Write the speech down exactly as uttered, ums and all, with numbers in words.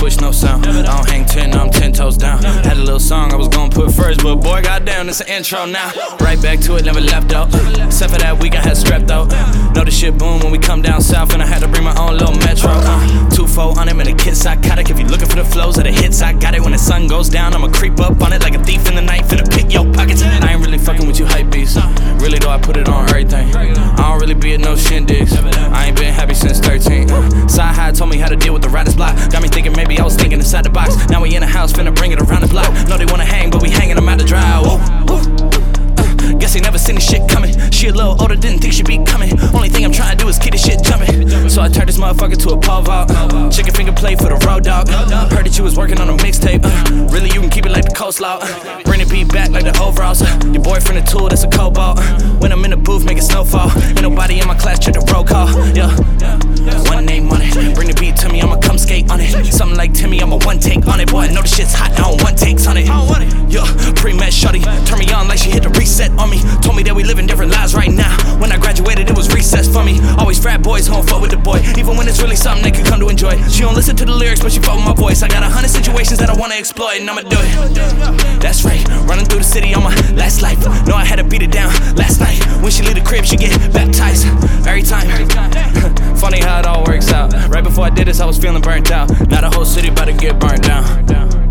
switch, no sound. I don't hang ten, I'm ten toes down. Had a little song I was gonna put first, but boy, goddamn, it's an intro now. Right back to it, never left out. Except for that week I had strep out. Know the shit boom when we come down south, and I had to bring my own little metro. Uh, two four on him and a kid psychotic. If you looking for the flows of the hits, I got it. When the sun goes down, I'ma creep up on it like a thief in the night, finna pick your pockets. I ain't really fucking with you hype beats. Really though, I put it on everything. I don't really be at no shindigs. I ain't been happy since thirteen. Side high told me how to deal with the writer's block. Got me thinking maybe I was thinking inside the box. Now we in the house, finna bring it around the block. Know they wanna hang, but we hanging them out to dry. Whoa, whoa. Uh, guess they never seen this shit coming. She a little older, didn't think she'd be coming. Only thing I'm trying to do is keep this shit jumping. So I turned this motherfucker to a pole vault. Uh, chicken finger plate for the road dog. Uh, heard that you was working on a mixtape. Uh, really, you can keep it like the coleslaw. Uh, bring the beat back like the overalls. Uh, your boyfriend a tool, that's a cobalt. Uh, when I'm in the booth, making snowfall. Ain't nobody in my class, check the roll call. Yeah, one name on it. Bring the beat to me, I'ma come skate on it. Something like Timmy, I'm a one take on it. Boy, I know the shit's hot, I don't want takes on it. Yeah, pre-med shorty, turn me on like she hit the reset on me. Told me that we living different lives right now. When I graduated, it was recess for me. Always frat boys, home fuck with the boy. Even when it's really something they could come to enjoy. She don't listen to the lyrics, but she fuck with my voice. I got a hundred situations that I wanna exploit, and I'ma do it. That's right, running through the city on my last life. Know I had to beat it down last night. When she leave the crib, she get baptized every time. Funny how it all works out. Right before I did this, I was feeling burnt out. Now the whole city about to get burnt down.